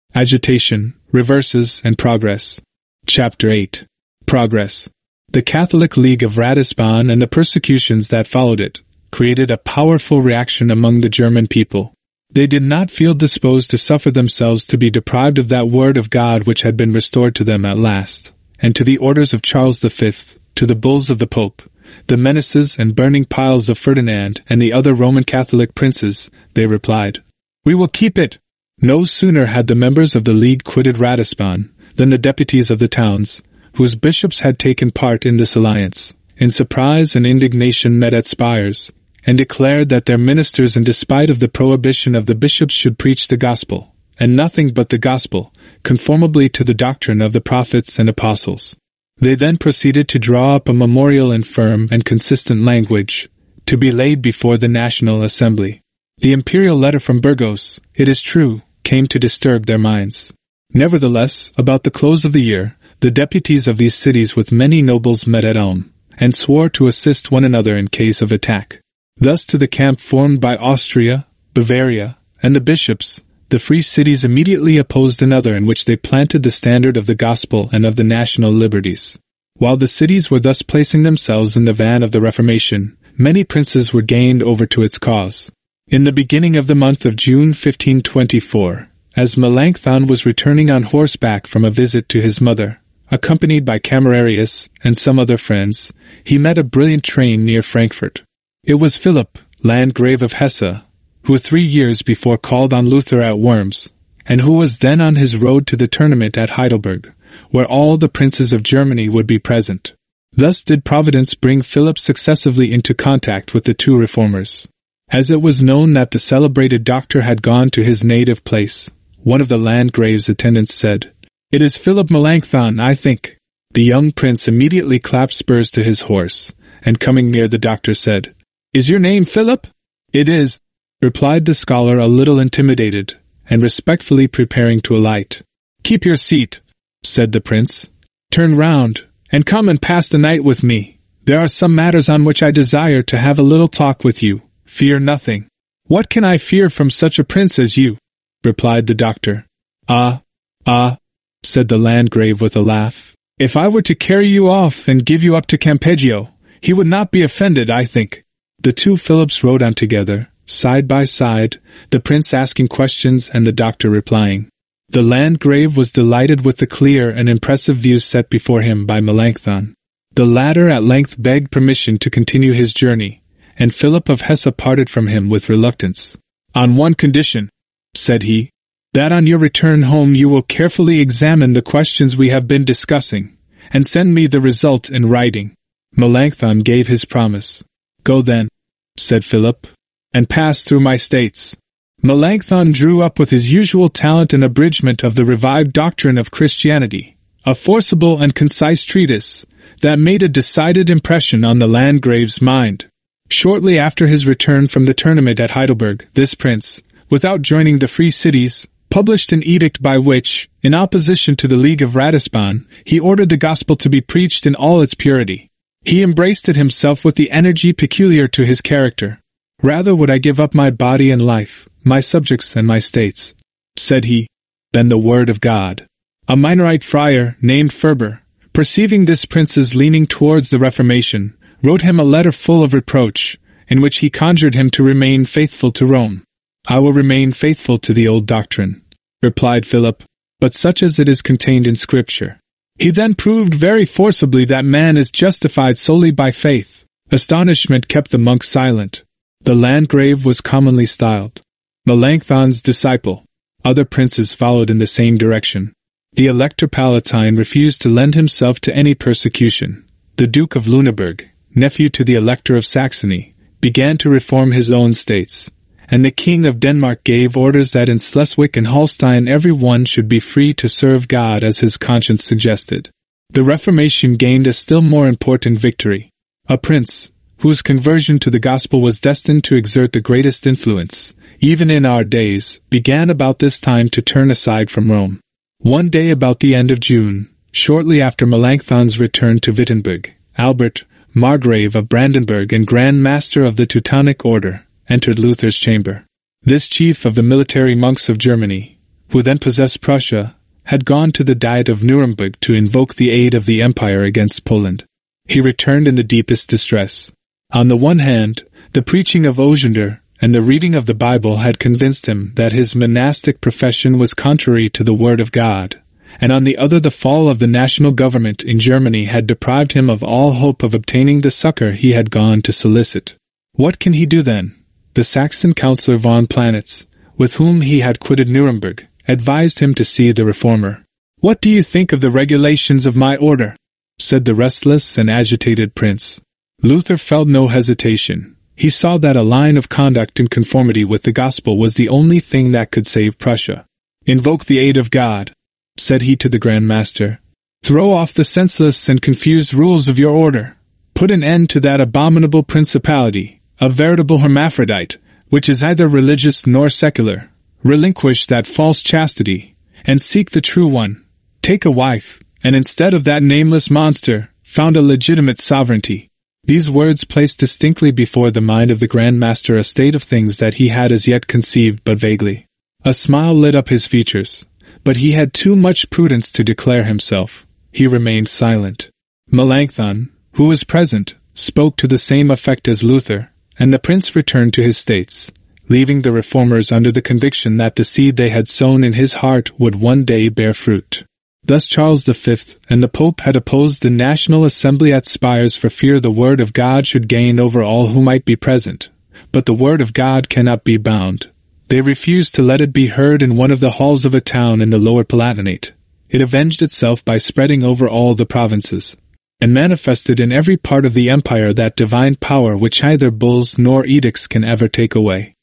Agitation, Reverses, and Progress. Chapter 8. Progress. The Catholic League of Ratisbon and the persecutions that followed it created a powerful reaction among the German people. They did not feel disposed to suffer themselves to be deprived of that word of God which had been restored to them at last, and to the orders of Charles V, to the bulls of the Pope, the menaces and burning piles of Ferdinand and the other Roman Catholic princes, they replied, "We will keep it." No sooner had the members of the League quitted Ratisbon than the deputies of the towns, whose bishops had taken part in this alliance, in surprise and indignation met at Spires, and declared that their ministers, in despite of the prohibition of the bishops, should preach the gospel, and nothing but the gospel, conformably to the doctrine of the prophets and apostles. They then proceeded to draw up a memorial in firm and consistent language, to be laid before the National Assembly. The imperial letter from Burgos, it is true, came to disturb their minds. Nevertheless, about the close of the year, the deputies of these cities with many nobles met at Ulm, and swore to assist one another in case of attack. Thus to the camp formed by Austria, Bavaria, and the bishops, the free cities immediately opposed another in which they planted the standard of the gospel and of the national liberties. While the cities were thus placing themselves in the van of the Reformation, many princes were gained over to its cause. In the beginning of the month of June 1524, as Melanchthon was returning on horseback from a visit to his mother, accompanied by Camerarius and some other friends, he met a brilliant train near Frankfurt. It was Philip, Landgrave of Hesse, who 3 years before called on Luther at Worms, and who was then on his road to the tournament at Heidelberg, where all the princes of Germany would be present. Thus did Providence bring Philip successively into contact with the two reformers. As it was known that the celebrated doctor had gone to his native place, one of the Landgrave's attendants said, "It is Philip Melanchthon, I think." The young prince immediately clapped spurs to his horse, and coming near the doctor said, "Is your name Philip?" "It is," replied the scholar, a little intimidated, and respectfully preparing to alight. "Keep your seat," said the prince. "Turn round, and come and pass the night with me. There are some matters on which I desire to have a little talk with you. Fear nothing." "What can I fear from such a prince as you?" replied the doctor. Ah, said the Landgrave with a laugh. "If I were to carry you off and give you up to Campeggio, he would not be offended, I think." The two Philips rode on together, side by side, the prince asking questions and the doctor replying. The Landgrave was delighted with the clear and impressive views set before him by Melanchthon. The latter at length begged permission to continue his journey, and Philip of Hesse parted from him with reluctance. "On one condition," said he, "that on your return home you will carefully examine the questions we have been discussing, and send me the result in writing." Melanchthon gave his promise. "Go then," said Philip, "and pass through my states." Melanchthon drew up with his usual talent an abridgment of the revived doctrine of Christianity, a forcible and concise treatise that made a decided impression on the Landgrave's mind. Shortly after his return from the tournament at Heidelberg, this prince, without joining the free cities, published an edict by which, in opposition to the League of Ratisbon, he ordered the gospel to be preached in all its purity. He embraced it himself with the energy peculiar to his character. "Rather would I give up my body and life, my subjects and my states," said he, "than the word of God." A Minorite friar, named Ferber, perceiving this prince's leaning towards the Reformation, wrote him a letter full of reproach, in which he conjured him to remain faithful to Rome. "I will remain faithful to the old doctrine," replied Philip, "but such as it is contained in Scripture." He then proved very forcibly that man is justified solely by faith. Astonishment kept the monk silent. The Landgrave was commonly styled Melanchthon's disciple. Other princes followed in the same direction. The Elector Palatine refused to lend himself to any persecution. The Duke of Lüneburg, nephew to the Elector of Saxony, began to reform his own states, and the King of Denmark gave orders that in Schleswig and Holstein every one should be free to serve God as his conscience suggested. The Reformation gained a still more important victory. A prince, whose conversion to the gospel was destined to exert the greatest influence, even in our days, began about this time to turn aside from Rome. One day about the end of June, shortly after Melanchthon's return to Wittenberg, Albert, Margrave of Brandenburg and Grand Master of the Teutonic Order, entered Luther's chamber. This chief of the military monks of Germany, who then possessed Prussia, had gone to the Diet of Nuremberg to invoke the aid of the Empire against Poland. He returned in the deepest distress. On the one hand, the preaching of Osiander and the reading of the Bible had convinced him that his monastic profession was contrary to the Word of God, and on the other the fall of the national government in Germany had deprived him of all hope of obtaining the succor he had gone to solicit. What can he do then? The Saxon councillor von Planitz, with whom he had quitted Nuremberg, advised him to see the reformer. "What do you think of the regulations of my order?" said the restless and agitated prince. Luther felt no hesitation. He saw that a line of conduct in conformity with the gospel was the only thing that could save Prussia. "Invoke the aid of God," said he to the Grand Master. "Throw off the senseless and confused rules of your order. Put an end to that abominable principality, a veritable hermaphrodite, which is neither religious nor secular. Relinquish that false chastity, and seek the true one. Take a wife, and instead of that nameless monster, found a legitimate sovereignty." These words placed distinctly before the mind of the Grand Master a state of things that he had as yet conceived but vaguely. A smile lit up his features, but he had too much prudence to declare himself. He remained silent. Melanchthon, who was present, spoke to the same effect as Luther, and the prince returned to his states, leaving the reformers under the conviction that the seed they had sown in his heart would one day bear fruit. Thus Charles V and the Pope had opposed the National Assembly at Spires for fear the Word of God should gain over all who might be present. But the Word of God cannot be bound. They refused to let it be heard in one of the halls of a town in the Lower Palatinate. It avenged itself by spreading over all the provinces, and manifested in every part of the empire that divine power which neither bulls nor edicts can ever take away.